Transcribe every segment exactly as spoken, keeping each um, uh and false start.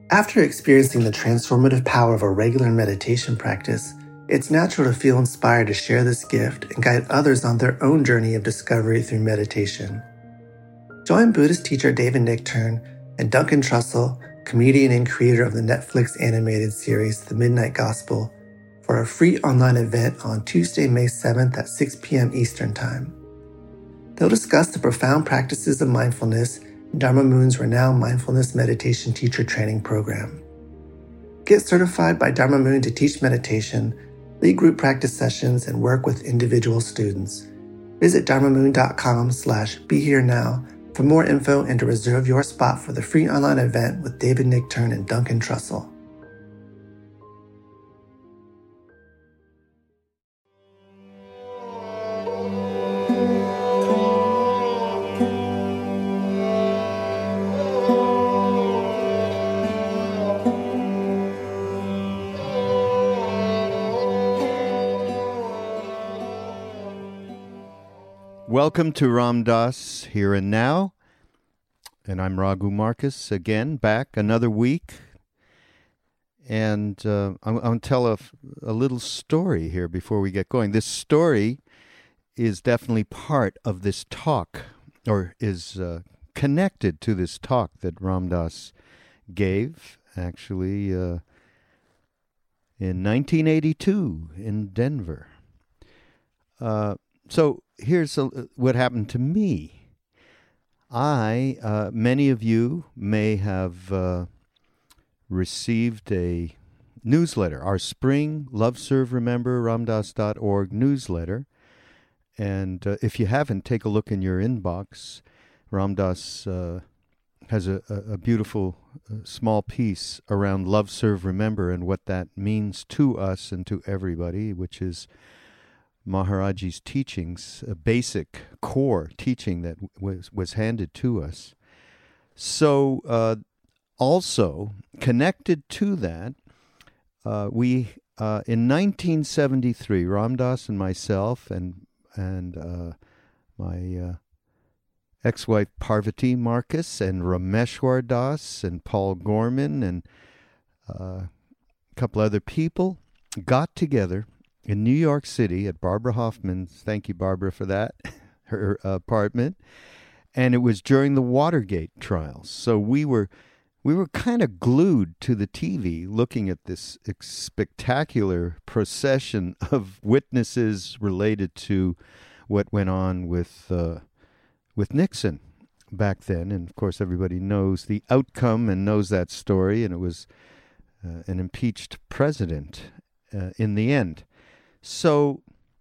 After experiencing the transformative power of a regular meditation practice, it's natural to feel inspired to share this gift and guide others on their own journey of discovery through meditation. Join Buddhist teacher David Nichtern and Duncan Trussell, comedian and creator of the Netflix animated series The Midnight Gospel, for a free online event on Tuesday, May seventh at six p.m. Eastern Time. They'll discuss the profound practices of mindfulness in Dharma Moon's renowned mindfulness meditation teacher training program. Get certified by Dharma Moon to teach meditation, lead group practice sessions, and work with individual students. Visit dharmamoon.com slash be here now for more info and to reserve your spot for the free online event with David Nichtern and Duncan Trussell. Welcome to Ram Dass Here and Now, and I'm Raghu Marcus again, back another week, and uh, I'm, I'm going to tell a, a little story here before we get going. This story is definitely part of this talk, or is uh, connected to this talk that Ram Dass gave, actually, uh, in nineteen eighty-two in Denver. Uh, so here's a, what happened to me. I, uh, many of you may have uh, received a newsletter, our spring Love, Serve, Remember, ramdass dot org newsletter. And uh, if you haven't, take a look in your inbox. Ram Dass uh, has a, a, a beautiful uh, small piece around Love, Serve, Remember and what that means to us and to everybody, which is Maharaji's teachings, a basic core teaching that was, was handed to us. So uh, also connected to that, uh, we uh, in nineteen seventy-three, Ram Dass and myself and and uh, my uh, ex-wife Parvati Marcus and Rameshwar Das and Paul Gorman and uh, a couple other people got together in New York City at Barbara Hoffman's, thank you, Barbara, for that, her apartment. And it was during the Watergate trials. So we were we were kind of glued to the T V looking at this spectacular procession of witnesses related to what went on with uh, with Nixon back then. And, of course, everybody knows the outcome and knows that story. And it was uh, an impeached president uh, in the end. So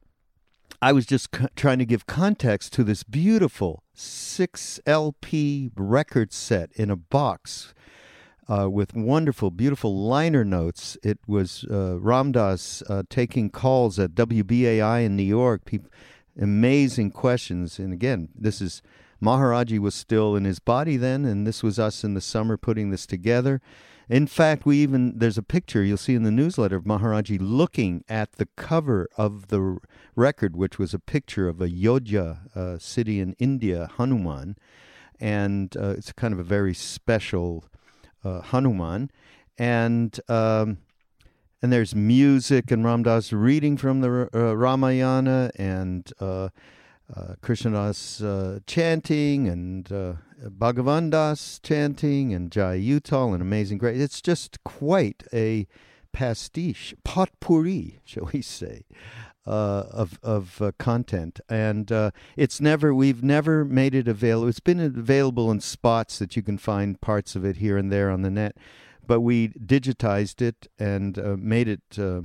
I was just c- trying to give context to this beautiful six L P record set in a box uh, with wonderful, beautiful liner notes. It was uh, Ram Dass uh, taking calls at W B A I in New York. People, amazing questions. And again, this is Maharaji was still in his body then, and this was us in the summer putting this together. In fact, we even, there's a picture you'll see in the newsletter of Maharaji looking at the cover of the record, which was a picture of a Yodhya uh, city in India, Hanuman. And uh, it's kind of a very special uh, Hanuman. And um, and there's music and Ram Dass reading from the uh, Ramayana and uh, uh, Krishnadas uh, chanting and uh, Bhagavan Das chanting and Jai Uttal and Amazing Grace. It's just quite a pastiche, potpourri, shall we say, uh, of of uh, content. And uh, it's never, we've never made it available. It's been available in spots that you can find parts of it here and there on the net, but we digitized it and uh, made it, uh,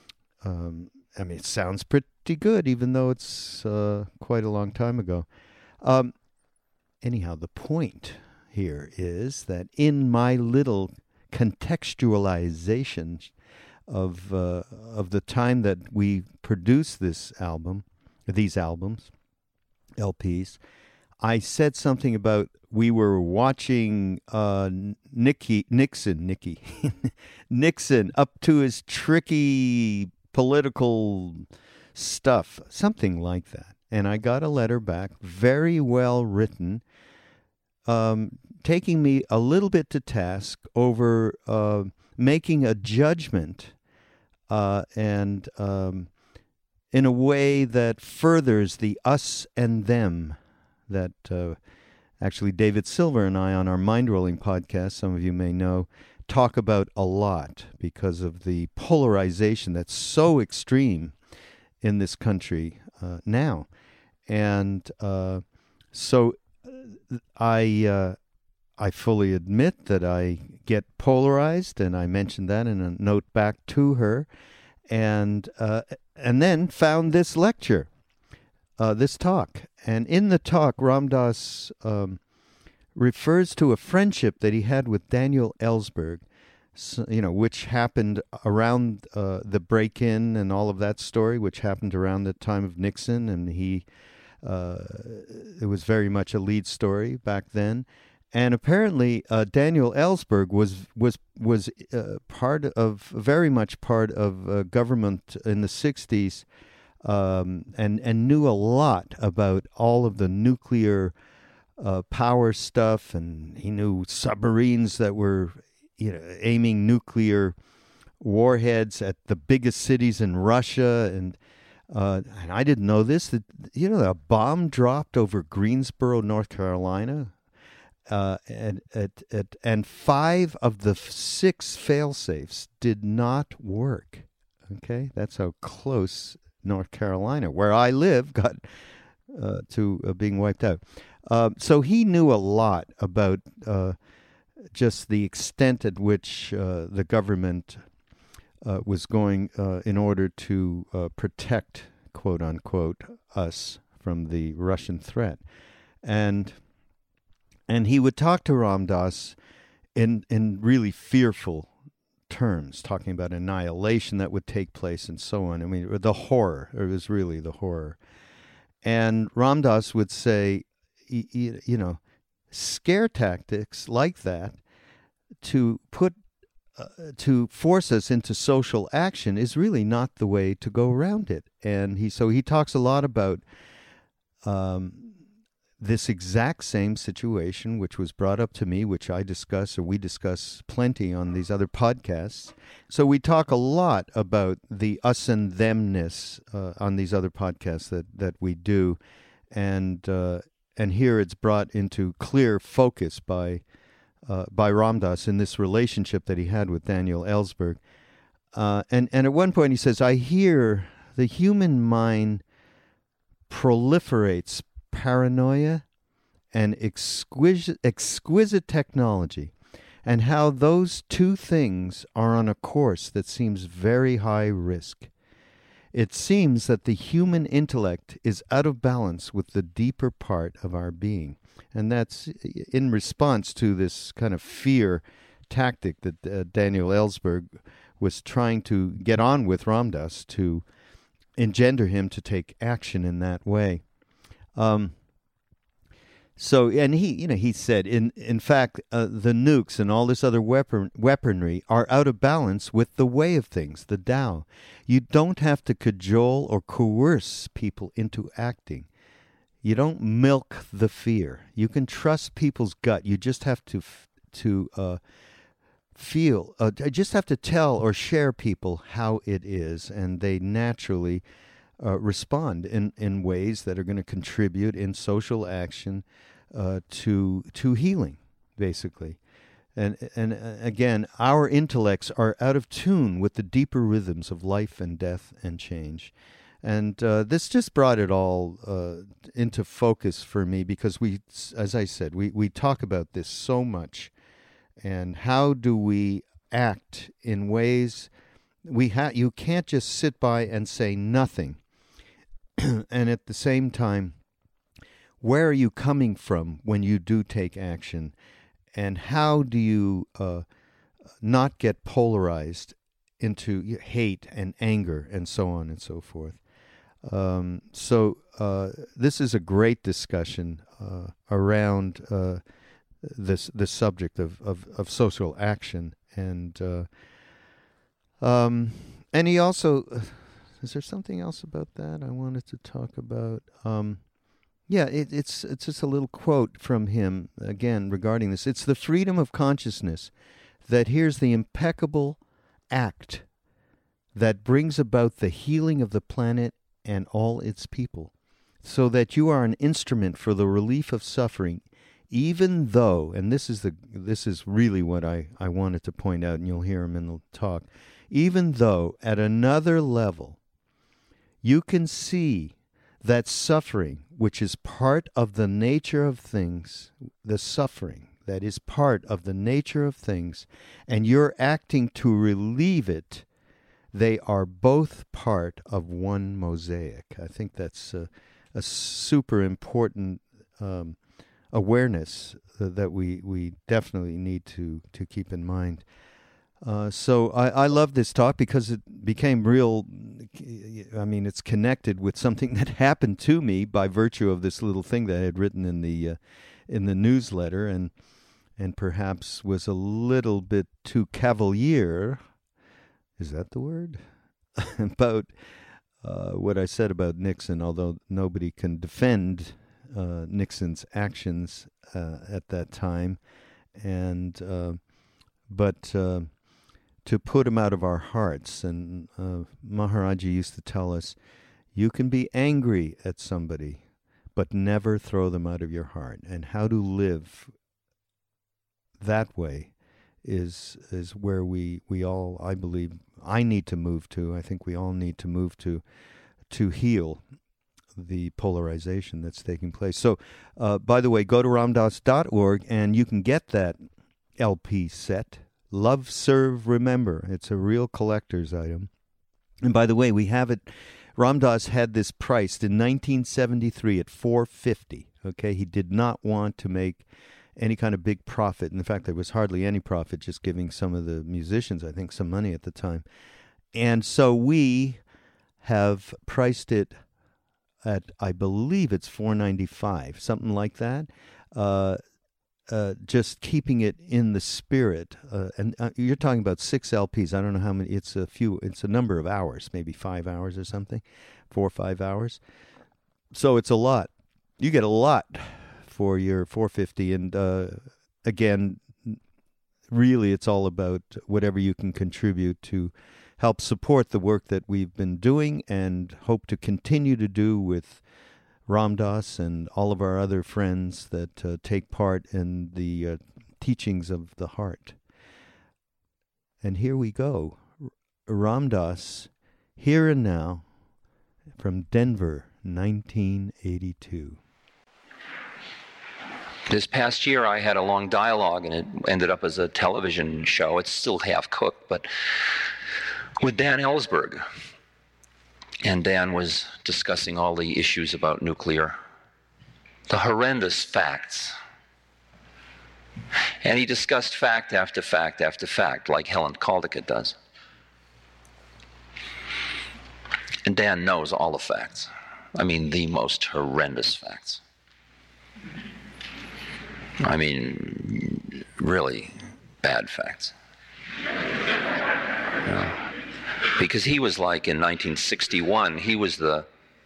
um, I mean, it sounds pretty good, even though it's uh, quite a long time ago. Um, Anyhow, the point here is that in my little contextualization of uh, of the time that we produced this album, these albums, L Ps, I said something about we were watching uh, Nicky Nixon, Nicky Nixon up to his tricky political stuff, something like that. And I got a letter back, very well written, um, taking me a little bit to task over uh, making a judgment uh, and um, in a way that furthers the us and them that uh, actually David Silver and I on our Mindrolling podcast, some of you may know, talk about a lot because of the polarization that's so extreme in this country uh, now. And uh, so I uh, I fully admit that I get polarized, and I mentioned that in a note back to her, and uh, and then found this lecture, uh, this talk. And in the talk, Ram Dass um, refers to a friendship that he had with Daniel Ellsberg, so, you know, which happened around uh, the break-in and all of that story, which happened around the time of Nixon, and he uh, it was very much a lead story back then. And apparently, uh, Daniel Ellsberg was was was uh, part of very much part of uh, government in the sixties, um, and and knew a lot about all of the nuclear uh, power stuff, and he knew submarines that were, you know, aiming nuclear warheads at the biggest cities in Russia, and uh, and I didn't know this. That, you know, a bomb dropped over Greensboro, North Carolina. Uh, and, and, and, and five of the six fail-safes did not work. Okay, that's how close North Carolina, where I live, got uh, to uh, being wiped out. Uh, so he knew a lot about uh, just the extent at which uh, the government uh, was going uh, in order to uh, protect, quote unquote, us from the Russian threat. And And he would talk to Ram Dass in in really fearful terms, talking about annihilation that would take place and so on. I mean, the horror. It was really the horror. And Ram Dass would say, you, you know, scare tactics like that to put uh, to force us into social action is really not the way to go around it. And he so he talks a lot about Um, this exact same situation, which was brought up to me, which I discuss, or we discuss plenty on these other podcasts. So we talk a lot about the us and themness uh, on these other podcasts that, that we do. And uh, and here it's brought into clear focus by uh, by Ram Dass in this relationship that he had with Daniel Ellsberg. Uh, and, and at one point he says, I hear the human mind proliferates paranoia and exquisite, exquisite technology, and how those two things are on a course that seems very high risk. It seems that the human intellect is out of balance with the deeper part of our being. And that's in response to this kind of fear tactic that uh, Daniel Ellsberg was trying to get on with Ram Dass to engender him to take action in that way. Um, so, and he, you know, he said, in in fact, uh, the nukes and all this other weapon weaponry are out of balance with the way of things, the Tao. You don't have to cajole or coerce people into acting. You don't milk the fear. You can trust people's gut. You just have to to uh, feel. Uh, just have to tell or share people how it is, and they naturally Uh, respond in, in ways that are going to contribute in social action uh, to to healing, basically. And and uh, again, our intellects are out of tune with the deeper rhythms of life and death and change. And uh, this just brought it all uh, into focus for me, because we, as I said, we, we talk about this so much. And how do we act in ways we ha- you can't just sit by and say nothing. And at the same time, where are you coming from when you do take action? And how do you uh, not get polarized into hate and anger and so on and so forth? Um, so uh, this is a great discussion uh, around uh, this this subject of, of, of social action. And uh, um, and he also... Is there something else about that I wanted to talk about? Um, Yeah, it, it's it's just a little quote from him, again, regarding this. It's the freedom of consciousness that here's the impeccable act that brings about the healing of the planet and all its people, so that you are an instrument for the relief of suffering, even though, and this is the this is really what I, I wanted to point out, and you'll hear him in the talk, even though at another level you can see that suffering, which is part of the nature of things, the suffering that is part of the nature of things, and you're acting to relieve it, they are both part of one mosaic. I think that's a, a super important um, awareness uh, that we, we definitely need to, to keep in mind. Uh, so I, I love this talk because it became real. I mean, it's connected with something that happened to me by virtue of this little thing that I had written in the uh, in the newsletter, and and perhaps was a little bit too cavalier. Is that the word? about uh, what I said about Nixon, although nobody can defend uh, Nixon's actions uh, at that time, and uh, but. Uh, to put him out of our hearts. And uh, Maharaji used to tell us, you can be angry at somebody, but never throw them out of your heart. And how to live that way is is where we, we all, I believe, I need to move to. I think we all need to move to to heal the polarization that's taking place. So, uh, by the way, go to ramdas dot org and you can get that L P set, Love, Serve, Remember. It's a real collector's item. And by the way, we have it, Ram Dass had this priced in nineteen seventy-three at four hundred fifty dollars. Okay, he did not want to make any kind of big profit. In fact, there was hardly any profit, just giving some of the musicians, I think, some money at the time. And so we have priced it at, I believe it's four hundred ninety-five dollars, something like that. Uh, Uh, just keeping it in the spirit, uh, and uh, you're talking about six L Ps. I don't know how many. It's a few. It's a number of hours, maybe five hours or something, four or five hours. So it's a lot. You get a lot for your four hundred fifty dollars, and uh, again, really, it's all about whatever you can contribute to help support the work that we've been doing and hope to continue to do with Ram Dass and all of our other friends that uh, take part in the uh, teachings of the heart. And here we go. Ram Dass, Here and Now, from Denver, nineteen eighty-two. This past year I had a long dialogue, and it ended up as a television show. It's still half-cooked, but with Dan Ellsberg. And Dan was discussing all the issues about nuclear, the horrendous facts. And he discussed fact after fact after fact, like Helen Caldicott does. And Dan knows all the facts. I mean, the most horrendous facts. I mean, really bad facts. You know? Because he was like, in nineteen sixty-one, he was the,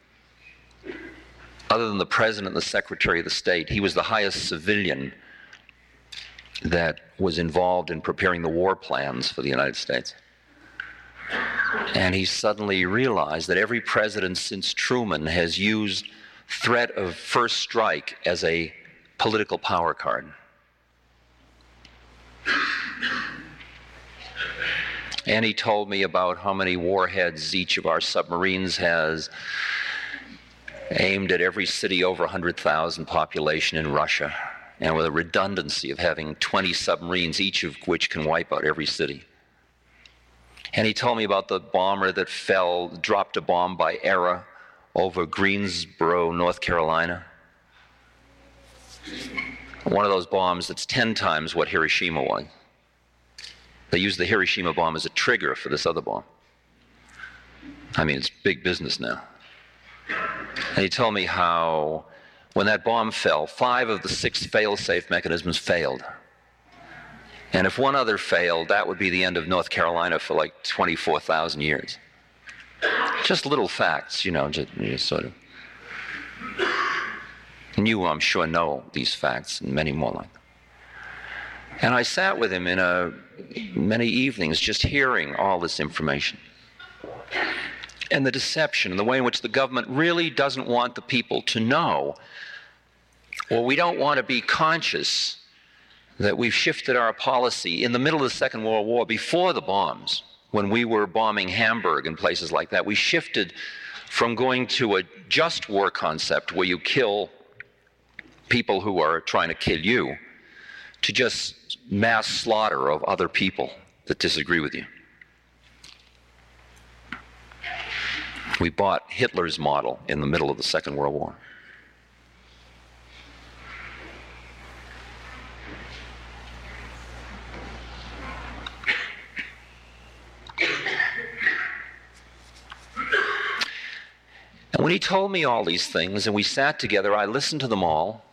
other than the president and the secretary of the state, he was the highest civilian that was involved in preparing the war plans for the United States. And he suddenly realized that every president since Truman has used threat of first strike as a political power card. And he told me about how many warheads each of our submarines has, aimed at every city over one hundred thousand population in Russia, and with a redundancy of having twenty submarines, each of which can wipe out every city. And he told me about the bomber that fell, dropped a bomb by error over Greensboro, North Carolina. One of those bombs that's ten times what Hiroshima was. They used the Hiroshima bomb as a trigger for this other bomb. I mean, it's big business now. And he told me how, when that bomb fell, five of the six fail-safe mechanisms failed. And if one other failed, that would be the end of North Carolina for like twenty-four thousand years. Just little facts, you know, just, just sort of. And you, I'm sure, know these facts and many more like them. And I sat with him in a, many evenings just hearing all this information. And the deception and the way in which the government really doesn't want the people to know, or we don't want to be conscious that we've shifted our policy in the middle of the Second World War, before the bombs, when we were bombing Hamburg and places like that. We shifted from going to a just war concept where you kill people who are trying to kill you, to just mass slaughter of other people that disagree with you. We bought Hitler's model in the middle of the Second World War. And when he told me all these things and we sat together, I listened to them all.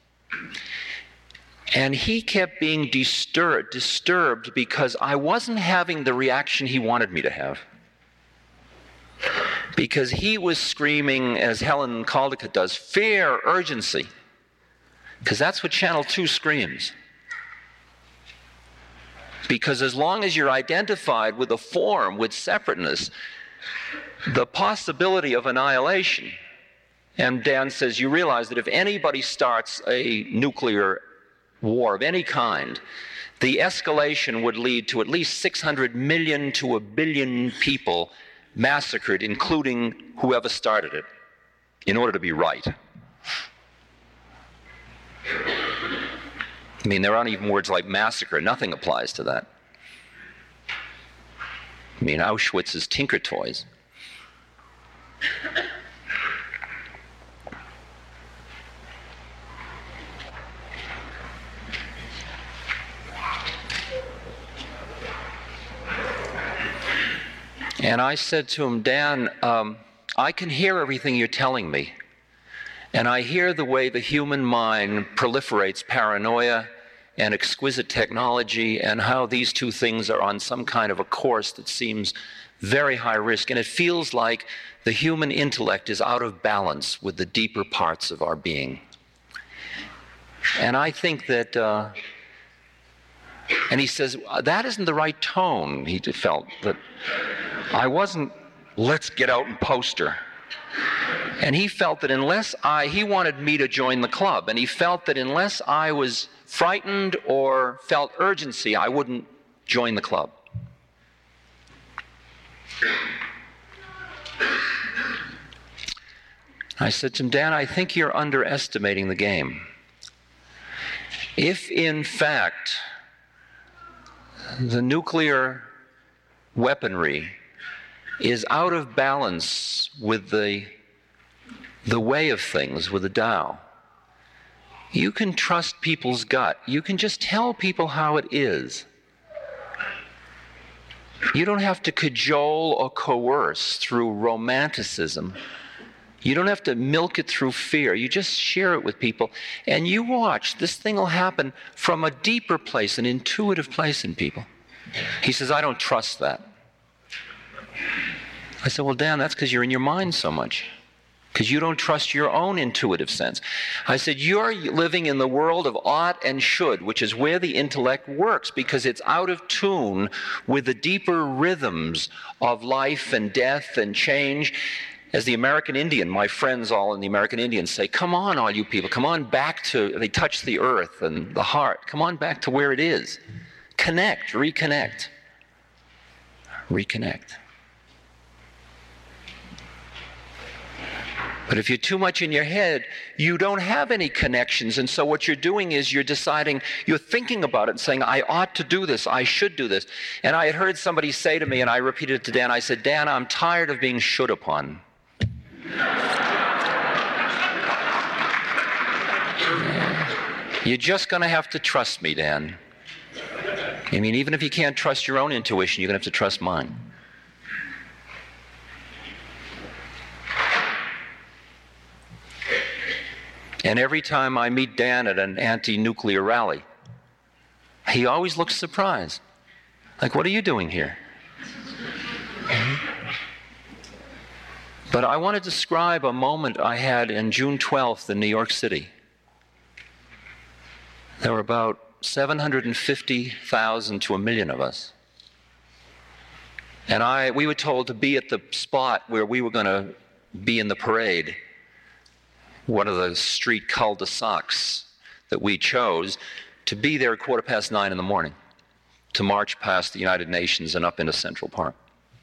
And he kept being disturbed, disturbed because I wasn't having the reaction he wanted me to have. Because he was screaming, as Helen Caldicott does, fear, urgency. Because that's what Channel two screams. Because as long as you're identified with a form, with separateness, the possibility of annihilation, and Dan says, you realize that if anybody starts a nuclear war of any kind, the escalation would lead to at least six hundred million to a billion people massacred, including whoever started it, in order to be right. I mean, there aren't even words like massacre. Nothing applies to that. I mean, Auschwitz is Tinker Toys. And I said to him, Dan, um, I can hear everything you're telling me. And I hear the way the human mind proliferates paranoia and exquisite technology, and how these two things are on some kind of a course that seems very high risk. And it feels like the human intellect is out of balance with the deeper parts of our being. And I think that, uh, and he says, that isn't the right tone. He felt that I wasn't, let's get out and poster. And he felt that unless I, he wanted me to join the club, and he felt that unless I was frightened or felt urgency, I wouldn't join the club. I said to him, Dan, I think you're underestimating the game. If, in fact, the nuclear weaponry is out of balance with the, the way of things, with the Tao, you can trust people's gut. You can just tell people how it is. You don't have to cajole or coerce through romanticism. You don't have to milk it through fear. You just share it with people. And you watch, this thing will happen from a deeper place, an intuitive place in people. He says, I don't trust that. I said, well, Dan, that's because you're in your mind so much. Because you don't trust your own intuitive sense. I said, you're living in the world of ought and should, which is where the intellect works, because it's out of tune with the deeper rhythms of life and death and change. As the American Indian, my friends all in the American Indian say, come on, all you people, come on back to, they touch the earth and the heart. Come on back to where it is. Connect, reconnect. Reconnect. But if you're too much in your head, you don't have any connections. And so what you're doing is you're deciding, you're thinking about it and saying, I ought to do this, I should do this. And I had heard somebody say to me, and I repeated it to Dan, I said, Dan, I'm tired of being should upon. You're just going to have to trust me, Dan. I mean, even if you can't trust your own intuition, you're going to have to trust mine. And every time I meet Dan at an anti-nuclear rally, he always looks surprised. Like, what are you doing here? But I want to describe a moment I had in June twelfth in New York City. There were about seven hundred fifty thousand to a million of us. And I, we were told to be at the spot where we were going to be in the parade, one of the street cul-de-sacs that we chose, to be there at quarter past nine in the morning, to march past the United Nations and up into Central Park.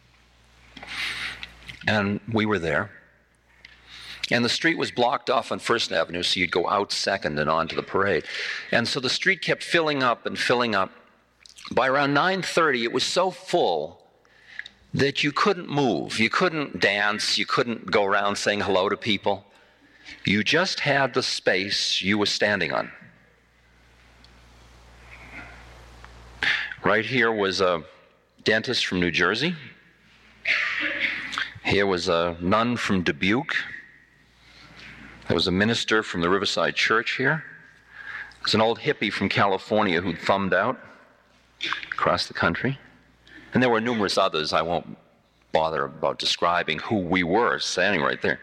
And we were there. And the street was blocked off on First Avenue, so you'd go out Second and on to the parade. And so the street kept filling up and filling up. By around nine thirty, it was so full that you couldn't move. You couldn't dance. You couldn't go around saying hello to people. You just had the space you were standing on. Right here was a dentist from New Jersey. Here was a nun from Dubuque. There was a minister from the Riverside Church here. There's an old hippie from California who'd thumbed out across the country. And there were numerous others. I won't bother about describing who we were standing right there.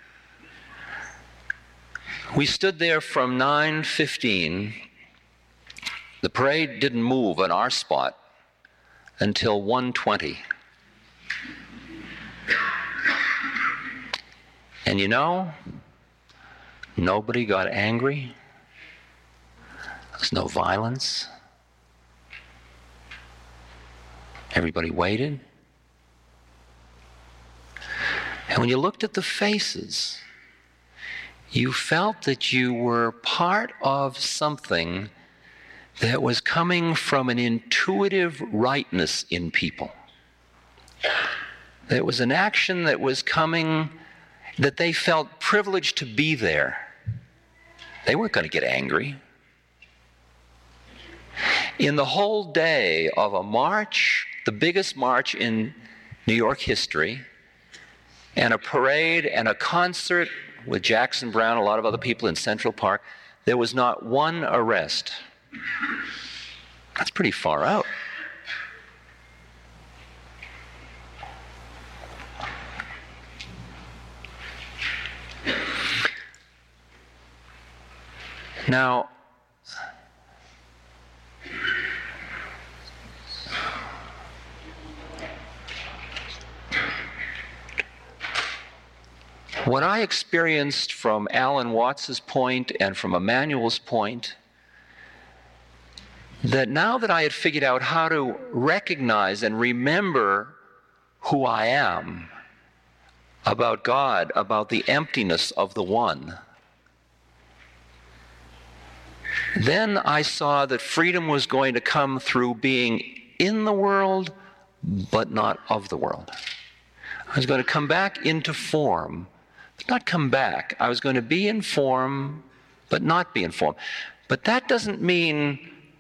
We stood there from nine fifteen. The parade didn't move on our spot until one twenty. And you know, nobody got angry. There was no violence. Everybody waited. And when you looked at the faces, you felt that you were part of something that was coming from an intuitive rightness in people. It was an action that was coming, that they felt privileged to be there. They weren't going to get angry. In the whole day of a march, the biggest march in New York history, and a parade and a concert with Jackson Browne, a lot of other people in Central Park, there was not one arrest. That's pretty far out. Now, what I experienced from Alan Watts's point and from Emmanuel's point, that now that I had figured out how to recognize and remember who I am, about God, about the emptiness of the one, then I saw that freedom was going to come through being in the world, but not of the world. I was going to come back into form, but not come back. I was going to be in form, but not be in form. But that doesn't mean,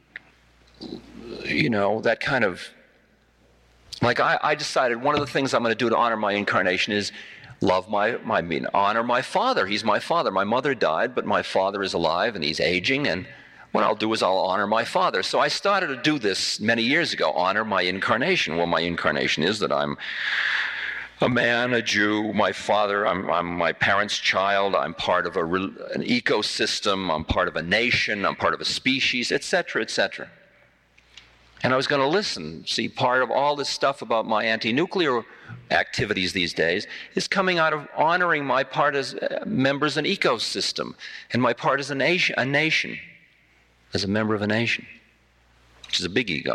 you know, that kind of, like I, I decided one of the things I'm going to do to honor my incarnation is love my, my, I mean, honor my father. He's my father. My mother died, but my father is alive and he's aging, and what I'll do is I'll honor my father. So I started to do this many years ago, honor my incarnation. Well, my incarnation is that I'm a man, a Jew, my father, I'm, I'm my parents' child, I'm part of a, an ecosystem, I'm part of a nation, I'm part of a species, et cetera, et cetera. And I was going to listen. See, part of all this stuff about my anti-nuclear activities these days is coming out of honoring my part as members of an ecosystem and my part as a nation, a nation, as a member of a nation, which is a big ego.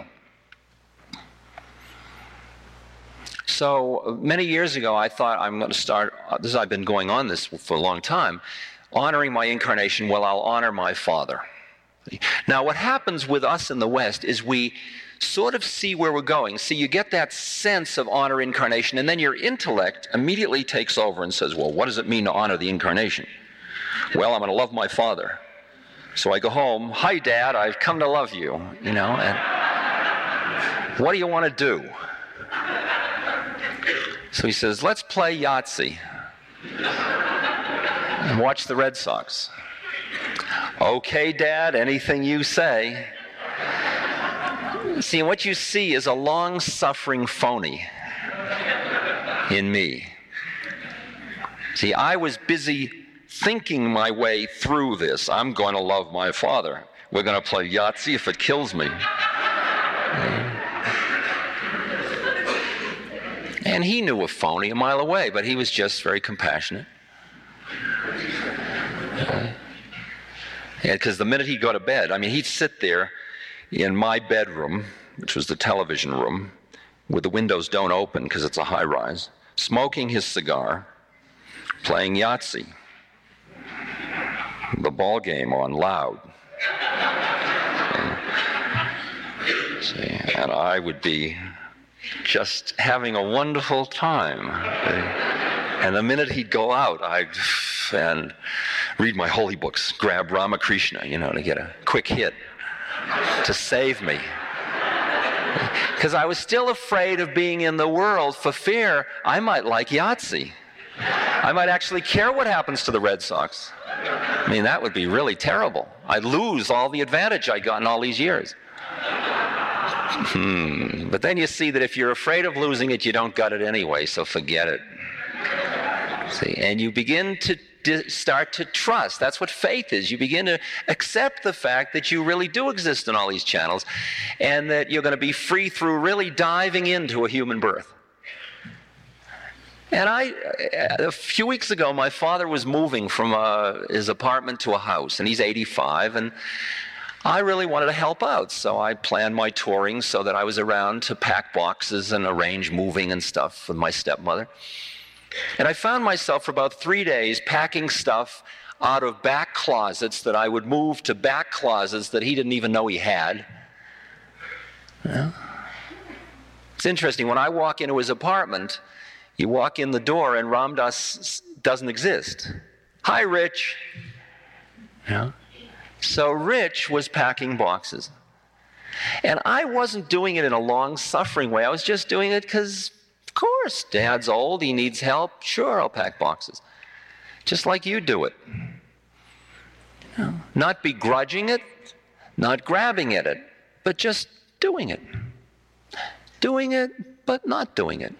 So many years ago, I thought I'm going to start, this I've been going on this for a long time, honoring my incarnation. Well, I'll honor my father. Now, what happens with us in the West is we sort of see where we're going. See, you get that sense of honor incarnation, and then your intellect immediately takes over and says, well, what does it mean to honor the incarnation? Well, I'm going to love my father. So I go home, hi, Dad, I've come to love you, you know, and what do you want to do? So he says, let's play Yahtzee and watch the Red Sox. Okay, Dad, anything you say. See, what you see is a long-suffering phony in me. See, I was busy thinking my way through this. I'm going to love my father. We're going to play Yahtzee if it kills me. And he knew a phony a mile away, but he was just very compassionate. Because the minute he'd go to bed, I mean, he'd sit there in my bedroom, which was the television room, where the windows don't open because it's a high-rise, smoking his cigar, playing Yahtzee, the ball game on loud. And, see, and I would be just having a wonderful time. And the minute he'd go out, I'd and read my holy books, grab Ramakrishna, you know, to get a quick hit to save me. Because I was still afraid of being in the world for fear I might like Yahtzee. I might actually care what happens to the Red Sox. I mean, that would be really terrible. I'd lose all the advantage I got in all these years. Hmm. But then you see that if you're afraid of losing it, you don't got it anyway, so forget it. See, and you begin to di- start to trust. That's what faith is. You begin to accept the fact that you really do exist in all these channels, and that you're going to be free through really diving into a human birth. And I, a few weeks ago, my father was moving from uh, his apartment to a house, and he's eighty-five, and I really wanted to help out, so I planned my touring so that I was around to pack boxes and arrange moving and stuff with my stepmother. And I found myself for about three days packing stuff out of back closets that I would move to back closets that he didn't even know he had. Yeah. It's interesting, when I walk into his apartment, you walk in the door and Ram Dass doesn't exist. Hi, Rich. Yeah. So Rich was packing boxes. And I wasn't doing it in a long-suffering way. I was just doing it because, of course, Dad's old, he needs help. Sure, I'll pack boxes. Just like you do it. You know, not begrudging it, not grabbing at it, but just doing it. Doing it, but not doing it.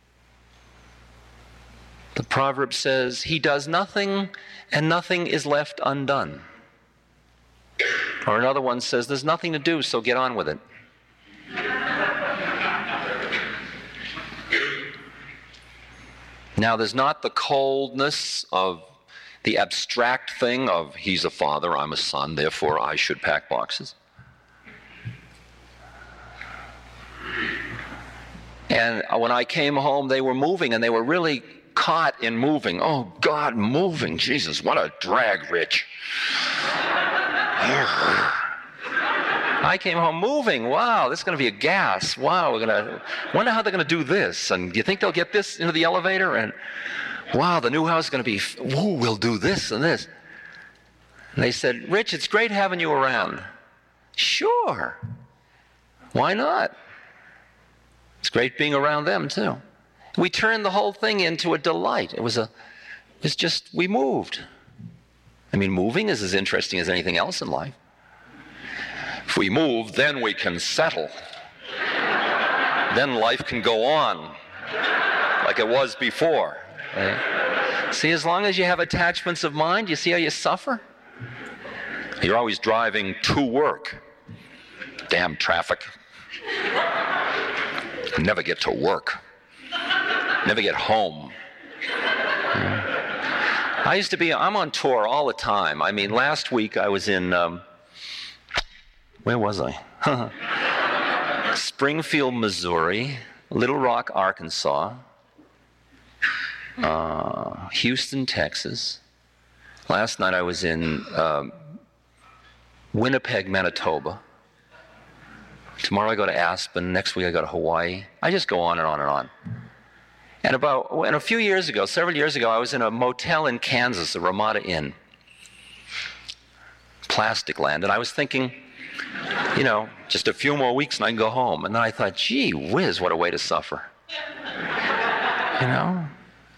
The proverb says, he does nothing, and nothing is left undone. Or another one says, there's nothing to do, so get on with it. Now, there's not the coldness of the abstract thing of, he's a father, I'm a son, therefore I should pack boxes. And when I came home, they were moving, and they were really caught in moving. Oh, God, moving. Jesus, what a drag, Rich. I came home moving. Wow, this is going to be a gas. Wow, we're going to wonder how they're going to do this. And do you think they'll get this into the elevator? And wow, the new house is going to be, ooh, we'll do this and this. And they said, Rich, it's great having you around. Sure. Why not? It's great being around them, too. We turned the whole thing into a delight. It was a, it was just, we moved. I mean, moving is as interesting as anything else in life. If we move, then we can settle. Then life can go on like it was before. Right? See, as long as you have attachments of mind, you see how you suffer? You're always driving to work. Damn traffic. Never get to work. Never get home. I used to be, I'm on tour all the time. I mean, last week I was in, um, where was I? Springfield, Missouri, Little Rock, Arkansas, uh, Houston, Texas. Last night I was in um, Winnipeg, Manitoba. Tomorrow I go to Aspen. Next week I go to Hawaii. I just go on and on and on. And about, and a few years ago, several years ago, I was in a motel in Kansas, the Ramada Inn, Plastic Land, and I was thinking, you know, just a few more weeks and I can go home. And then I thought, gee whiz, what a way to suffer. You know?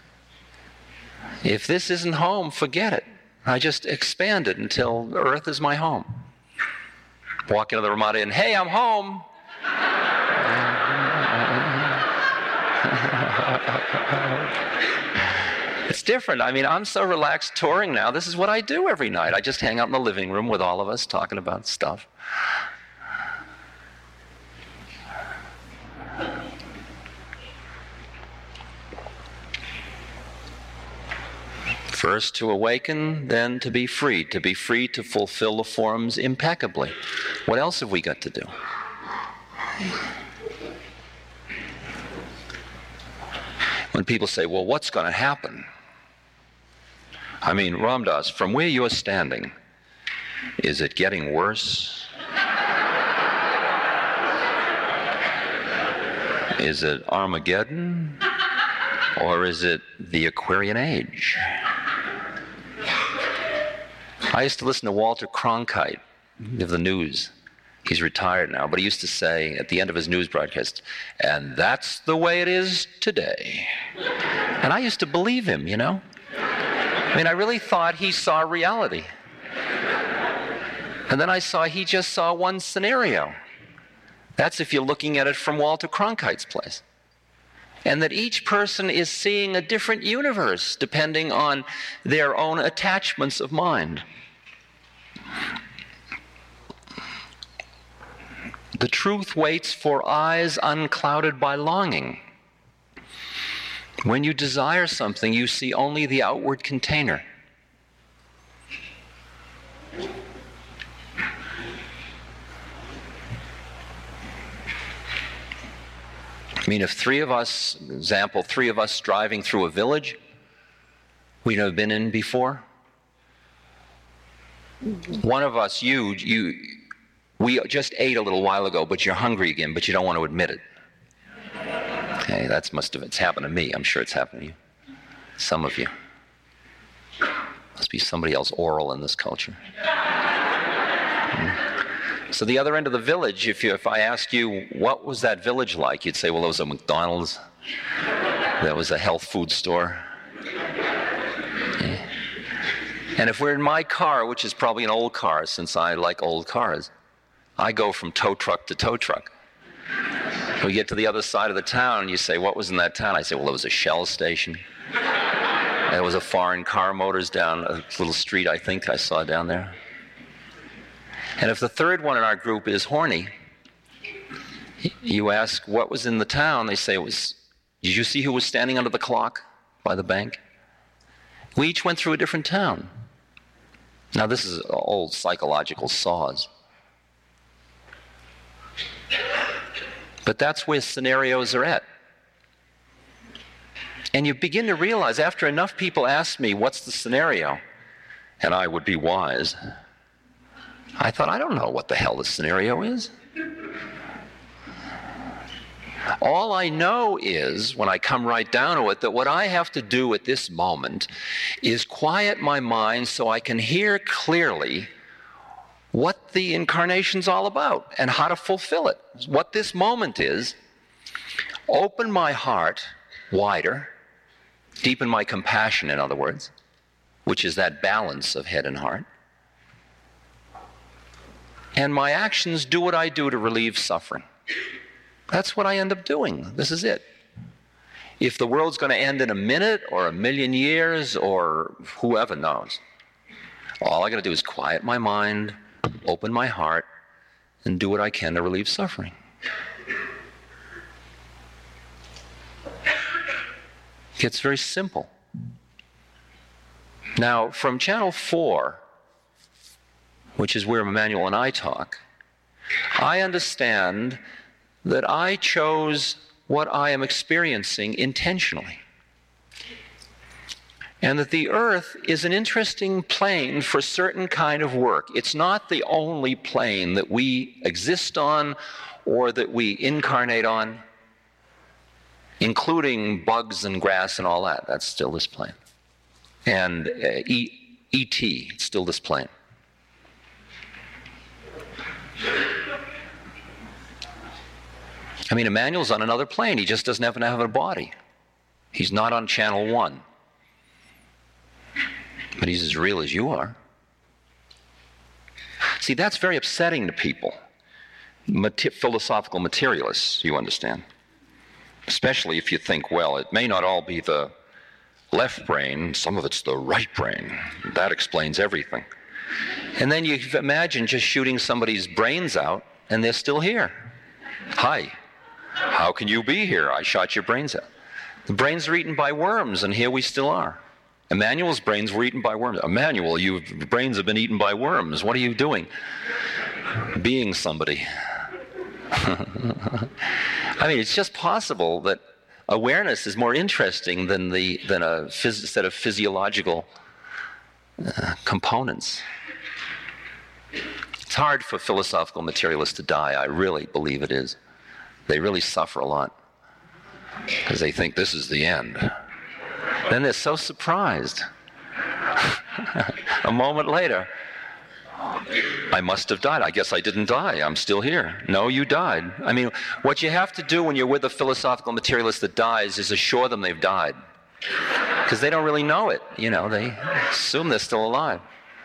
If this isn't home, forget it. I just expand it until Earth is my home. Walk into the Ramada Inn, hey, I'm home. It's different. I mean, I'm so relaxed touring now. This is what I do every night. I just hang out in the living room with all of us talking about stuff. First to awaken, then to be free. To be free to fulfill the forms impeccably. What else have we got to do? When people say, well, what's going to happen? I mean, Ram Dass, from where you're standing, is it getting worse? Is it Armageddon? Or is it the Aquarian Age? I used to listen to Walter Cronkite of the news. He's retired now, but he used to say at the end of his news broadcast, and that's the way it is today. And I used to believe him, you know? I mean, I really thought he saw reality. And then I saw he just saw one scenario. That's if you're looking at it from Walter Cronkite's place. And that each person is seeing a different universe depending on their own attachments of mind. The truth waits for eyes unclouded by longing. When you desire something, you see only the outward container. I mean, if three of us, example, three of us driving through a village we've never been in before, one of us, you, you, we just ate a little while ago, but you're hungry again, but you don't want to admit it. Okay, that's must have, it's happened to me. I'm sure it's happened to you. Some of you. Must be somebody else oral in this culture. Hmm. So the other end of the village, if you, if I ask you, what was that village like? You'd say, well, there was a McDonald's. There was a health food store. Yeah. And if we're in my car, which is probably an old car, since I like old cars, I go from tow truck to tow truck. We get to the other side of the town, and you say, what was in that town? I say, well, there was a Shell station. There was a Foreign Car Motors down a little street, I think I saw down there. And if the third one in our group is horny, you ask, what was in the town? They say, it was, did you see who was standing under the clock by the bank? We each went through a different town. Now, this is old psychological saws. But that's where scenarios are at. And you begin to realize, after enough people ask me, what's the scenario? And I would be wise. I thought, I don't know what the hell the scenario is. All I know is, when I come right down to it, that what I have to do at this moment is quiet my mind so I can hear clearly what the incarnation's all about and how to fulfill it. What this moment is, open my heart wider, deepen my compassion, in other words, which is that balance of head and heart. And my actions do what I do to relieve suffering. That's what I end up doing. This is it. If the world's going to end in a minute or a million years or whoever knows, all I got to do is quiet my mind, open my heart, and do what I can to relieve suffering. It gets very simple. Now, from Channel four, which is where Emmanuel and I talk, I understand that I chose what I am experiencing intentionally. And that the earth is an interesting plane for certain kind of work. It's not the only plane that we exist on or that we incarnate on, including bugs and grass and all that. That's still this plane. And uh, E T, it's still this plane. I mean, Emmanuel's on another plane. He just doesn't happen to have a body. He's not on Channel one. But he's as real as you are. See, that's very upsetting to people. Mati- philosophical materialists, you understand. Especially if you think, well, it may not all be the left brain, some of it's the right brain. That explains everything. And then you imagine just shooting somebody's brains out, and they're still here. Hi, how can you be here? I shot your brains out. The brains are eaten by worms, and here we still are. Emmanuel's brains were eaten by worms. Emmanuel, your brains have been eaten by worms. What are you doing? Being somebody. I mean, it's just possible that awareness is more interesting than the than a phys- set of physiological uh, components. It's hard for philosophical materialists to die. I really believe it is. They really suffer a lot because they think this is the end. Then they're so surprised. A moment later, I must have died. I guess I didn't die. I'm still here. No, you died. I mean, what you have to do when you're with a philosophical materialist that dies is assure them they've died. Because they don't really know it. You know, they assume they're still alive.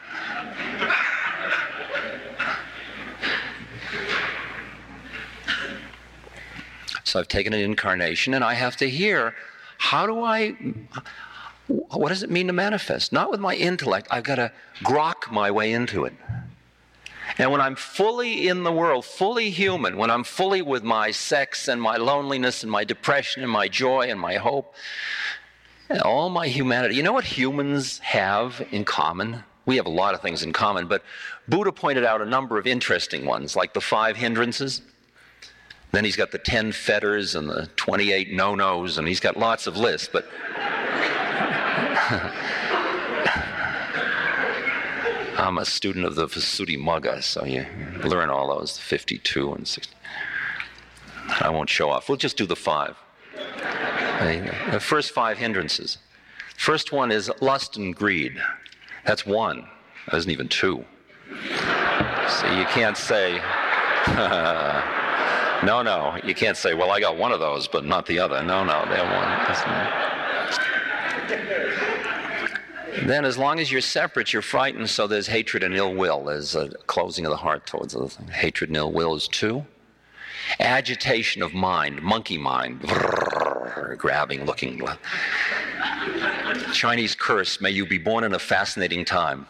So I've taken an incarnation, and I have to hear, how do I, what does it mean to manifest? Not with my intellect. I've got to grok my way into it. And when I'm fully in the world, fully human, when I'm fully with my sex and my loneliness and my depression and my joy and my hope, and all my humanity, you know what humans have in common? We have a lot of things in common, but Buddha pointed out a number of interesting ones, like the five hindrances. Then he's got the ten fetters and the twenty-eight no-nos, and he's got lots of lists, but I'm a student of the Visuddhimagga, so you learn all those, fifty-two and sixty. I won't show off. We'll just do the five. The first five hindrances. First one is lust and greed. That's one. That isn't even two. So you can't say... No, no, you can't say, well, I got one of those, but not the other. No, no, they're one. Then as long as you're separate, you're frightened, so there's hatred and ill will. There's a closing of the heart towards other things. Hatred and ill will is two. Agitation of mind, monkey mind, brrr, grabbing, looking. Chinese curse, may you be born in a fascinating time.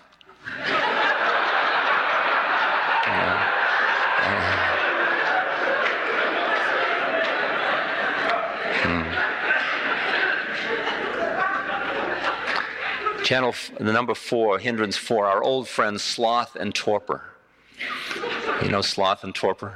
Uh, uh, Channel, f- the number four, hindrance four, our old friends sloth and torpor. You know sloth and torpor?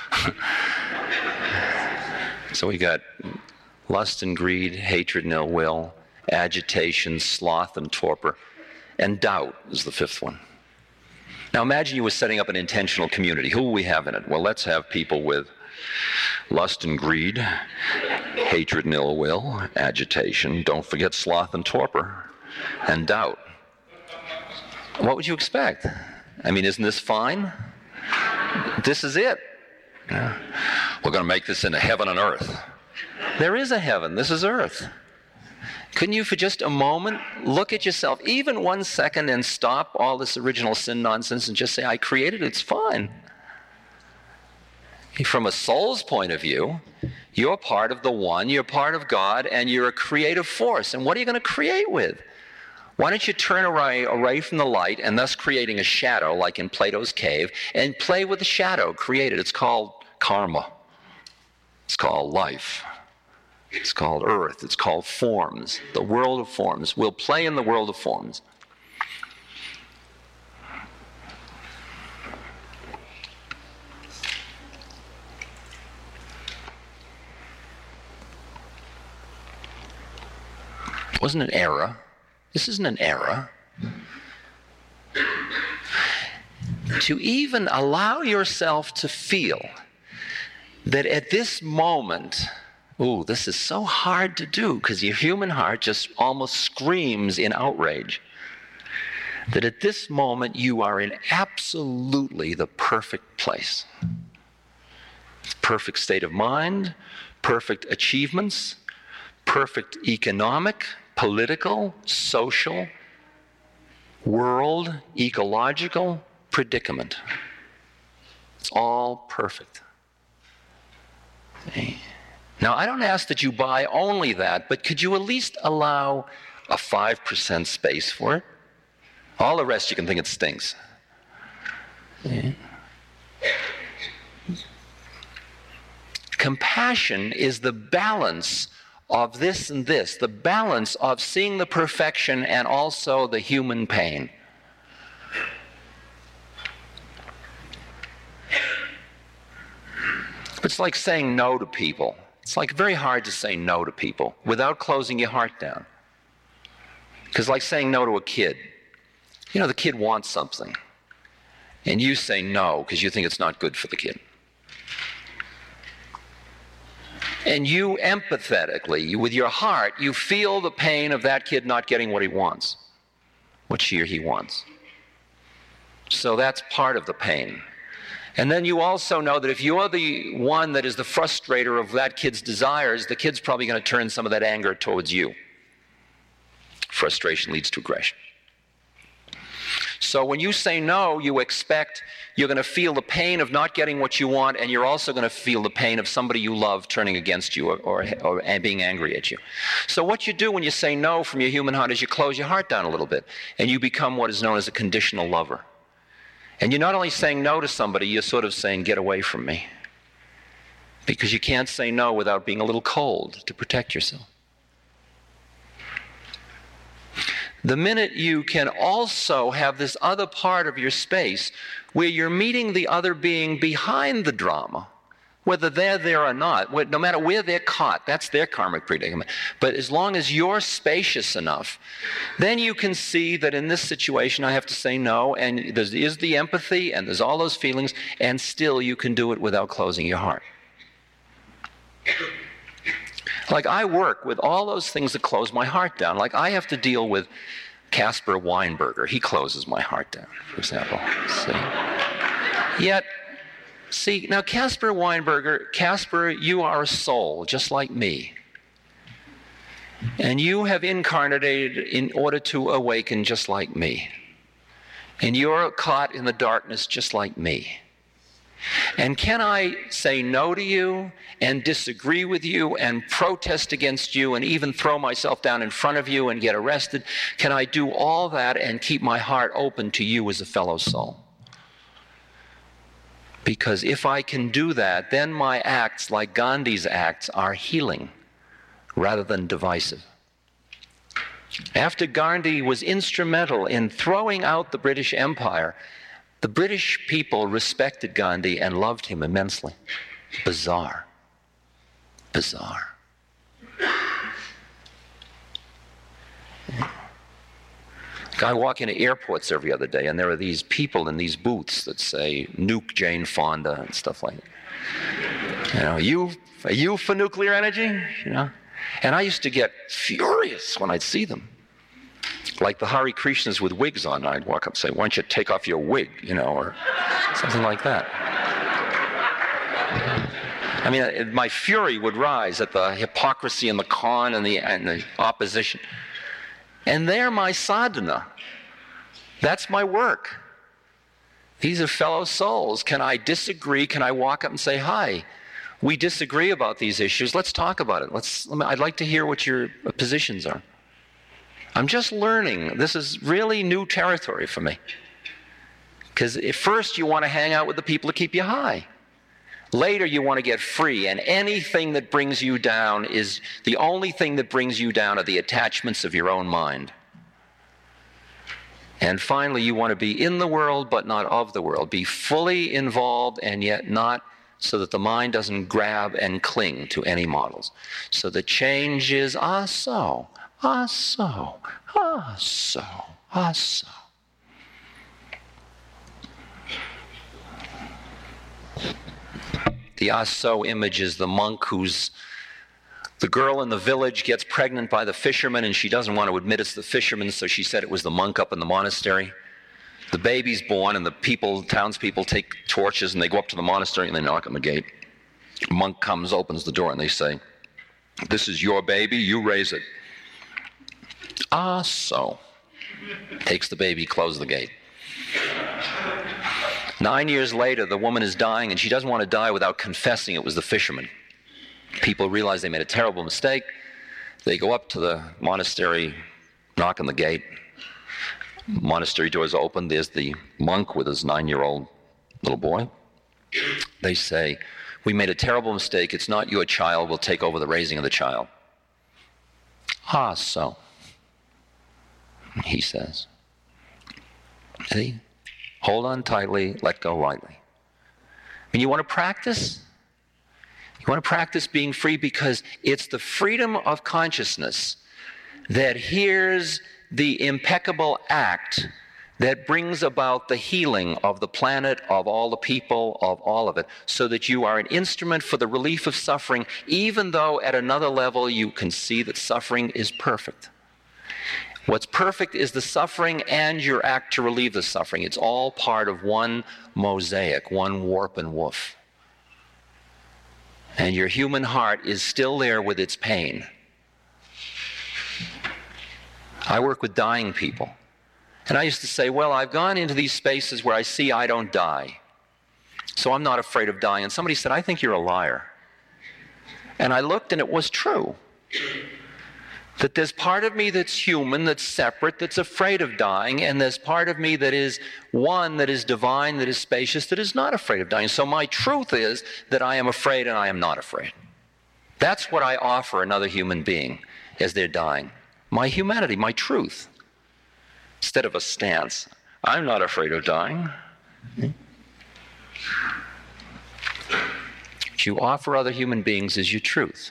So we got lust and greed, hatred and ill will, agitation, sloth and torpor, and doubt is the fifth one. Now imagine you were setting up an intentional community. Who will we have in it? Well, let's have people with lust and greed, hatred and ill will, agitation, don't forget sloth and torpor, and doubt. What would you expect? I mean, isn't this fine? This is it. Yeah. We're going to make this into heaven on earth. There is a heaven. This is earth. Couldn't you, for just a moment, look at yourself, even one second, and stop all this original sin nonsense and just say, I created it, it's fine. From a soul's point of view, you're part of the one, you're part of God, and you're a creative force. And what are you going to create with? Why don't you turn away, away from the light, and thus creating a shadow, like in Plato's cave, and play with the shadow created? It's called karma. It's called life. It's called earth. It's called forms, the world of forms. We'll play in the world of forms. It wasn't an era. This isn't an era. To even allow yourself to feel that at this moment, ooh, this is so hard to do because your human heart just almost screams in outrage, that at this moment you are in absolutely the perfect place. Perfect state of mind, perfect achievements, perfect economic, political, social, world, ecological predicament. It's all perfect. Okay. Now, I don't ask that you buy only that, but could you at least allow a five percent space for it. All the rest you can think it stinks. Yeah. Compassion is the balance of this and this, the balance of seeing the perfection and also the human pain. It's like saying no to people. It's like very hard to say no to people without closing your heart down. Because like saying no to a kid. You know, the kid wants something. And you say no because you think it's not good for the kid. And you empathetically, you, with your heart, you feel the pain of that kid not getting what he wants, what she or he wants. So that's part of the pain. And then you also know that if you're the one that is the frustrator of that kid's desires, the kid's probably going to turn some of that anger towards you. Frustration leads to aggression. So when you say no, you expect you're going to feel the pain of not getting what you want, and you're also going to feel the pain of somebody you love turning against you or, or, or being angry at you. So what you do when you say no from your human heart is you close your heart down a little bit, and you become what is known as a conditional lover. And you're not only saying no to somebody, you're sort of saying, get away from me. Because you can't say no without being a little cold to protect yourself. The minute you can also have this other part of your space where you're meeting the other being behind the drama, whether they're there or not, no matter where they're caught, that's their karmic predicament. But as long as you're spacious enough, then you can see that in this situation I have to say no, and there is the empathy, and there's all those feelings, and still you can do it without closing your heart. Like I work with all those things that close my heart down. Like I have to deal with Caspar Weinberger. He closes my heart down, for example. See? Yet, see, now Caspar Weinberger, Caspar, you are a soul just like me. And you have incarnated in order to awaken just like me. And you're caught in the darkness just like me. And can I say no to you and disagree with you and protest against you and even throw myself down in front of you and get arrested? Can I do all that and keep my heart open to you as a fellow soul? Because if I can do that, then my acts, like Gandhi's acts, are healing rather than divisive. After Gandhi was instrumental in throwing out the British Empire, the British people respected Gandhi and loved him immensely. Bizarre. Bizarre. I walk into airports every other day, and there are these people in these booths that say, nuke Jane Fonda and stuff like that. You know, you, are you for nuclear energy? You know? And I used to get furious when I'd see them. Like the Hare Krishnas with wigs on, I'd walk up and say, why don't you take off your wig, you know, or something like that. I mean, my fury would rise at the hypocrisy and the con and the, and the opposition. And they're my sadhana. That's my work. These are fellow souls. Can I disagree? Can I walk up and say, hi, we disagree about these issues. Let's talk about it. Let's. I'd like to hear what your positions are. I'm just learning. This is really new territory for me. Because at first you want to hang out with the people that keep you high. Later you want to get free, and anything that brings you down is the only thing that brings you down are the attachments of your own mind. And finally you want to be in the world but not of the world. Be fully involved and yet not so that the mind doesn't grab and cling to any models. So the change is ah so. Ah, so, ah, so, ah, so. The ah, so image is the monk who's, the girl in the village gets pregnant by the fisherman and she doesn't want to admit it's the fisherman, so she said it was the monk up in the monastery. The baby's born and the people, townspeople take torches and they go up to the monastery and they knock on the gate. The monk comes, opens the door and they say, this is your baby, you raise it. Ah, so. Takes the baby, closes the gate. Nine years later, the woman is dying, and she doesn't want to die without confessing it was the fisherman. People realize they made a terrible mistake. They go up to the monastery knock on the gate. Monastery doors open. There's the monk with his nine-year-old little boy. They say, "We made a terrible mistake. It's not your child. We'll take over the raising of the child." "Ah, so," he says. See? Hold on tightly, let go lightly. And you want to practice? You want to practice being free because it's the freedom of consciousness that hears the impeccable act that brings about the healing of the planet, of all the people, of all of it, so that you are an instrument for the relief of suffering, even though at another level you can see that suffering is perfect. What's perfect is the suffering and your act to relieve the suffering. It's all part of one mosaic, one warp and woof. And your human heart is still there with its pain. I work with dying people. And I used to say, well, I've gone into these spaces where I see I don't die. So I'm not afraid of dying. And somebody said, I think you're a liar. And I looked and it was true. That there's part of me that's human, that's separate, that's afraid of dying, and there's part of me that is one, that is divine, that is spacious, that is not afraid of dying. So my truth is that I am afraid and I am not afraid. That's what I offer another human being as they're dying. My humanity, my truth. Instead of a stance. I'm not afraid of dying. What you offer other human beings is your truth.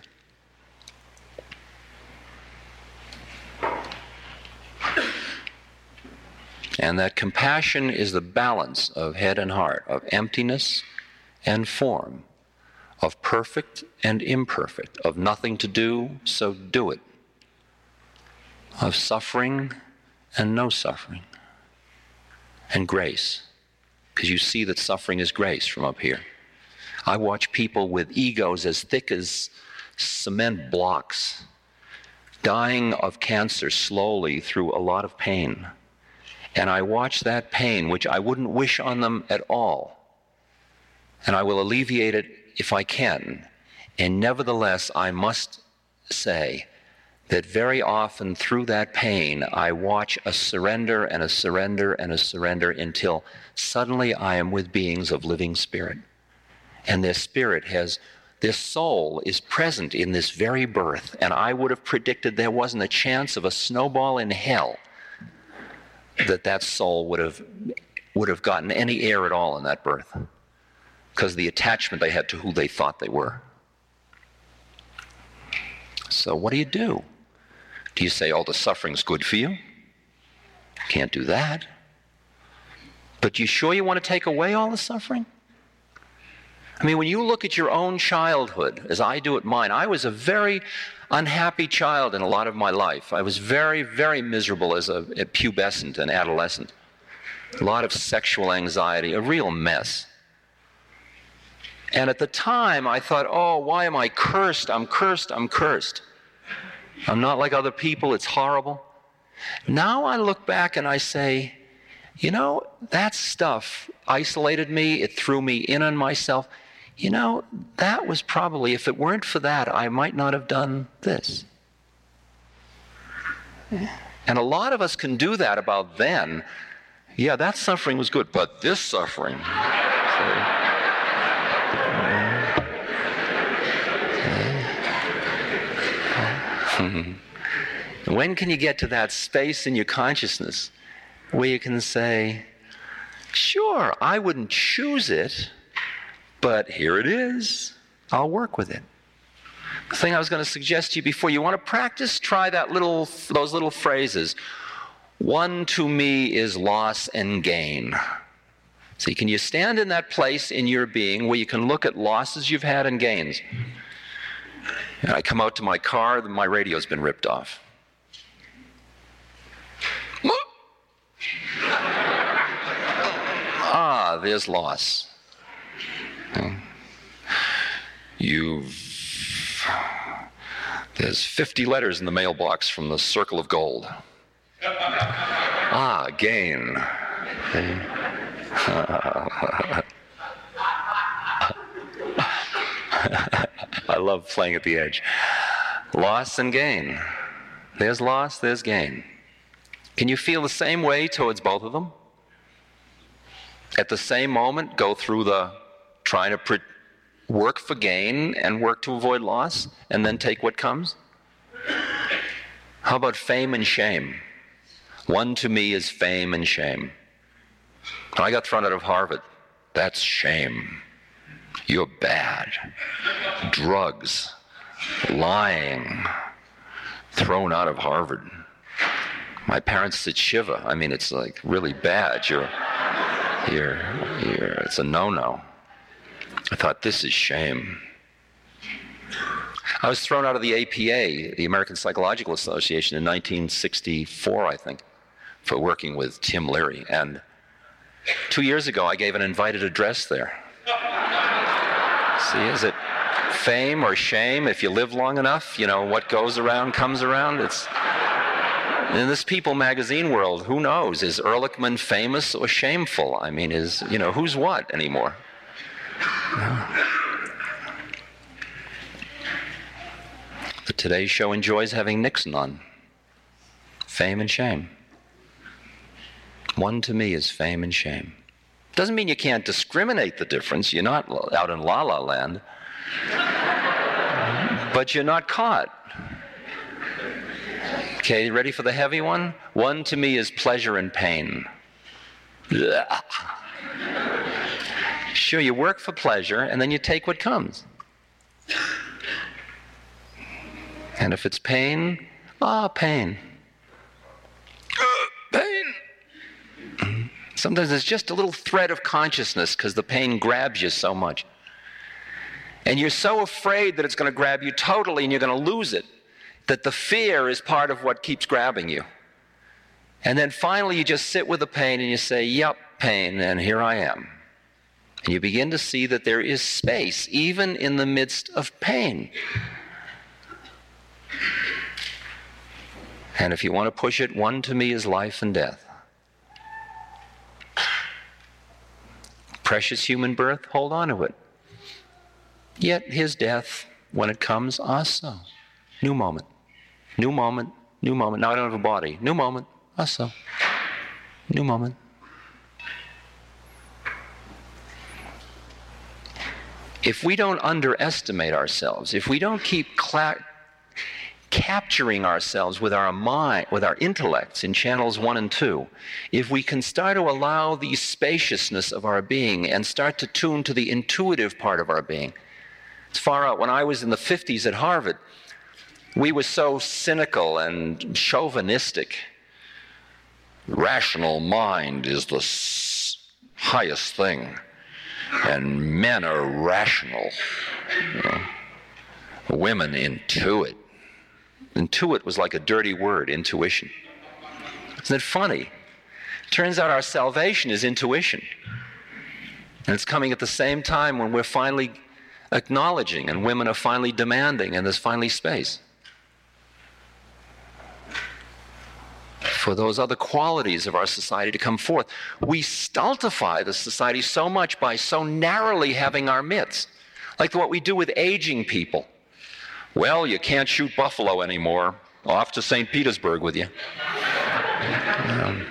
And that compassion is the balance of head and heart, of emptiness and form, of perfect and imperfect, of nothing to do, so do it, of suffering and no suffering, and grace, because you see that suffering is grace from up here. I watch people with egos as thick as cement blocks, dying of cancer slowly through a lot of pain. And I watch that pain, which I wouldn't wish on them at all. And I will alleviate it if I can. And nevertheless, I must say that very often through that pain, I watch a surrender and a surrender and a surrender until suddenly I am with beings of living spirit. And their spirit has, their soul is present in this very birth. And I would have predicted there wasn't a chance of a snowball in hell that that soul would have would have gotten any air at all in that birth, because of the attachment they had to who they thought they were. So what do you do? Do you say, oh, the suffering's good for you? Can't do that. But you sure you want to take away all the suffering? I mean, when you look at your own childhood, as I do at mine, I was a very unhappy child in a lot of my life. I was very, very miserable as a, a pubescent and adolescent. A lot of sexual anxiety, a real mess. And at the time, I thought, oh, why am I cursed? I'm cursed, I'm cursed. I'm not like other people, it's horrible. Now I look back and I say, you know, that stuff isolated me, it threw me in on myself. You know, that was probably, if it weren't for that, I might not have done this. And a lot of us can do that about then. Yeah, that suffering was good, but this suffering. When can you get to that space in your consciousness where you can say, sure, I wouldn't choose it, but here it is. I'll work with it. The thing I was going to suggest to you before, you want to practice, try that little, those little phrases. One to me is loss and gain. See, can you stand in that place in your being where you can look at losses you've had and gains? And I come out to my car, my radio's been ripped off. Ah, there's loss. You've, there's fifty letters in the mailbox from the Circle of Gold. Ah, gain. I love playing at the edge. Loss and gain. There's loss, there's gain. Can you feel the same way towards both of them? At the same moment, go through the trying to pre- work for gain and work to avoid loss, and then take what comes? How about fame and shame? One to me is fame and shame. I got thrown out of Harvard. That's shame. You're bad. Drugs. Lying. Thrown out of Harvard. My parents said Shiva. I mean, it's like really bad. You're, you're, you're, it's a no-no. I thought, this is shame. I was thrown out of the A P A, the American Psychological Association, in nineteen sixty-four, I think, for working with Tim Leary. And two years ago, I gave an invited address there. See, is it fame or shame? If you live long enough, you know, what goes around comes around. It's in this People magazine world, who knows? Is Ehrlichman famous or shameful? I mean, is, you know, who's what anymore? No. The Today Show enjoys having Nixon on. Fame and shame. One to me is fame and shame. Doesn't mean you can't discriminate the difference. You're not out in La La Land. But you're not caught. Okay, ready for the heavy one? One to me is pleasure and pain. Blah. Sure, you work for pleasure, and then you take what comes. And if it's pain, ah, pain. Pain. Sometimes it's just a little thread of consciousness because the pain grabs you so much. And you're so afraid that it's going to grab you totally and you're going to lose it, that the fear is part of what keeps grabbing you. And then finally you just sit with the pain and you say, yup, pain, and here I am. And you begin to see that there is space, even in the midst of pain. And if you want to push it, one to me is life and death. Precious human birth, hold on to it. Yet his death, when it comes, also. New moment. New moment. New moment. Now I don't have a body. New moment. Also. New moment. If we don't underestimate ourselves, if we don't keep cla- capturing ourselves with our mind, with our intellects in channels one and two, if we can start to allow the spaciousness of our being and start to tune to the intuitive part of our being. It's far out. When I was in the fifties at Harvard, we were so cynical and chauvinistic. Rational mind is the s- highest thing. And men are rational. You know. Women intuit. Intuit was like a dirty word, intuition. Isn't it funny? Turns out our salvation is intuition. And it's coming at the same time when we're finally acknowledging and women are finally demanding and there's finally space for those other qualities of our society to come forth. We stultify the society so much by so narrowly having our myths, like what we do with aging people. Well, you can't shoot buffalo anymore. Off to Saint Petersburg with you. Um,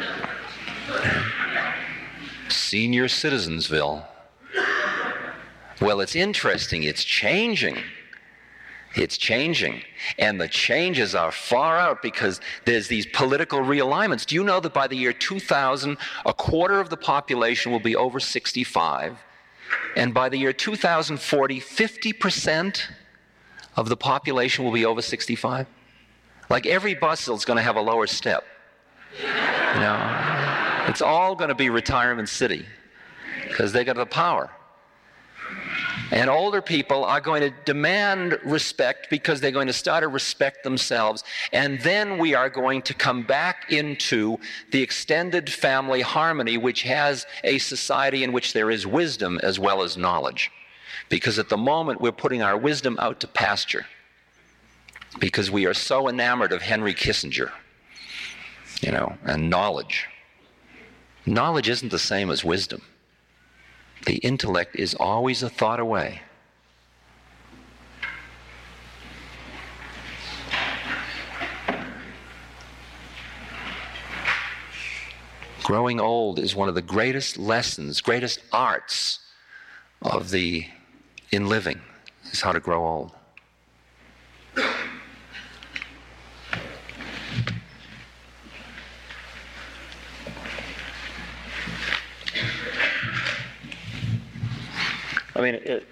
Senior Citizensville. Well, it's interesting. It's changing. It's changing. And the changes are far out because there's these political realignments. Do you know that by the year two thousand, a quarter of the population will be over sixty-five? And by the year two thousand forty, fifty percent of the population will be over sixty-five? Like every bus is going to have a lower step. You know, it's all going to be retirement city because they got the power. And older people are going to demand respect because they're going to start to respect themselves. And then we are going to come back into the extended family harmony, which has a society in which there is wisdom as well as knowledge. Because at the moment we're putting our wisdom out to pasture. Because we are so enamored of Henry Kissinger, you know, and knowledge. Knowledge isn't the same as wisdom. The intellect is always a thought away. Growing old is one of the greatest lessons, greatest arts of the in living, is how to grow old. I mean, it,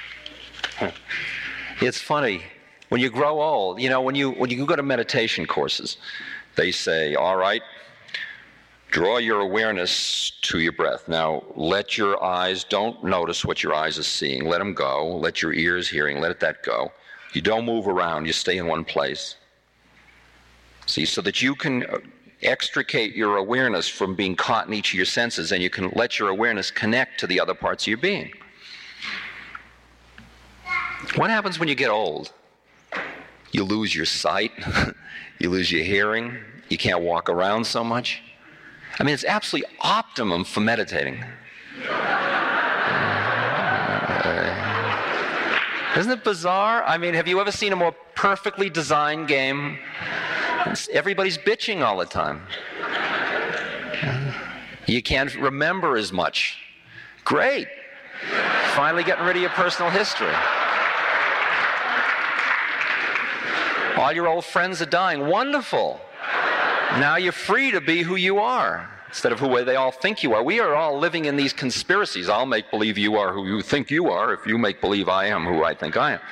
it's funny. When you grow old, you know, when you when you go to meditation courses, they say, all right, draw your awareness to your breath. Now, let your eyes, don't notice what your eyes are seeing. Let them go. Let your ears hearing, let that go. You don't move around. You stay in one place. See, so that you can extricate your awareness from being caught in each of your senses, and you can let your awareness connect to the other parts of your being. What happens when you get old? You lose your sight. You lose your hearing. You can't walk around so much. I mean, it's absolutely optimum for meditating. Uh, isn't it bizarre? I mean, have you ever seen a more perfectly designed game? It's, everybody's bitching all the time. You can't remember as much. Great. Finally getting rid of your personal history. All your old friends are dying. Wonderful. Now you're free to be who you are instead of who they all think you are. We are all living in these conspiracies. I'll make believe you are who you think you are if you make believe I am who I think I am.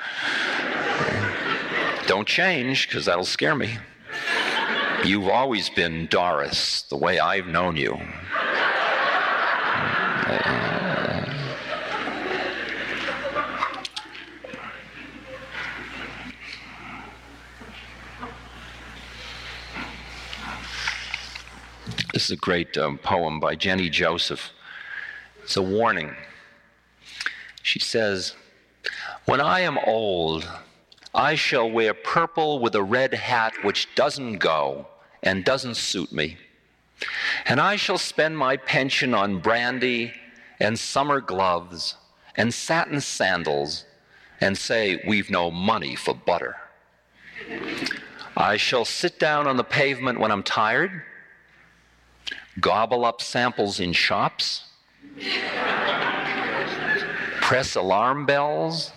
Don't change, because that'll scare me. You've always been Doris, the way I've known you. This is a great um, poem by Jenny Joseph. It's a warning. She says, "When I am old, I shall wear purple with a red hat which doesn't go and doesn't suit me. And I shall spend my pension on brandy and summer gloves and satin sandals and say, we've no money for butter. I shall sit down on the pavement when I'm tired, gobble up samples in shops, press alarm bells,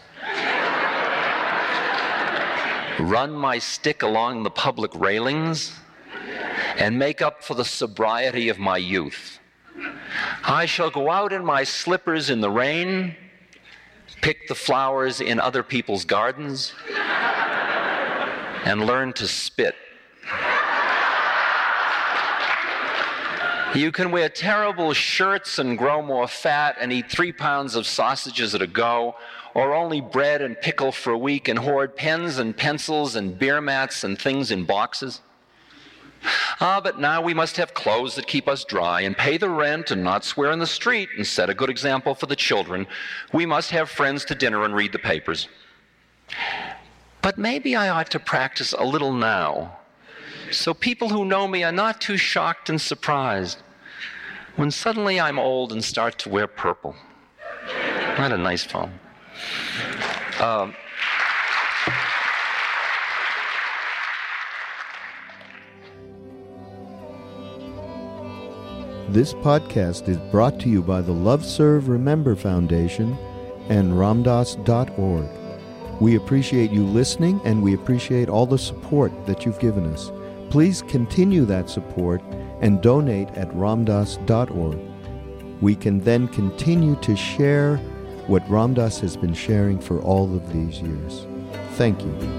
run my stick along the public railings, and make up for the sobriety of my youth. I shall go out in my slippers in the rain, pick the flowers in other people's gardens, and learn to spit. You can wear terrible shirts and grow more fat and eat three pounds of sausages at a go, or only bread and pickle for a week and hoard pens and pencils and beer mats and things in boxes. Ah, but now we must have clothes that keep us dry and pay the rent and not swear in the street and set a good example for the children. We must have friends to dinner and read the papers. But maybe I ought to practice a little now, so people who know me are not too shocked and surprised when suddenly I'm old and start to wear purple." Not a nice poem. Um, This podcast is brought to you by the Love Serve Remember Foundation and Ramdas dot org. We appreciate you listening, and we appreciate all the support that you've given us. Please continue that support and donate at Ramdas dot org. We can then continue to share what Ramdas has been sharing for all of these years. Thank you.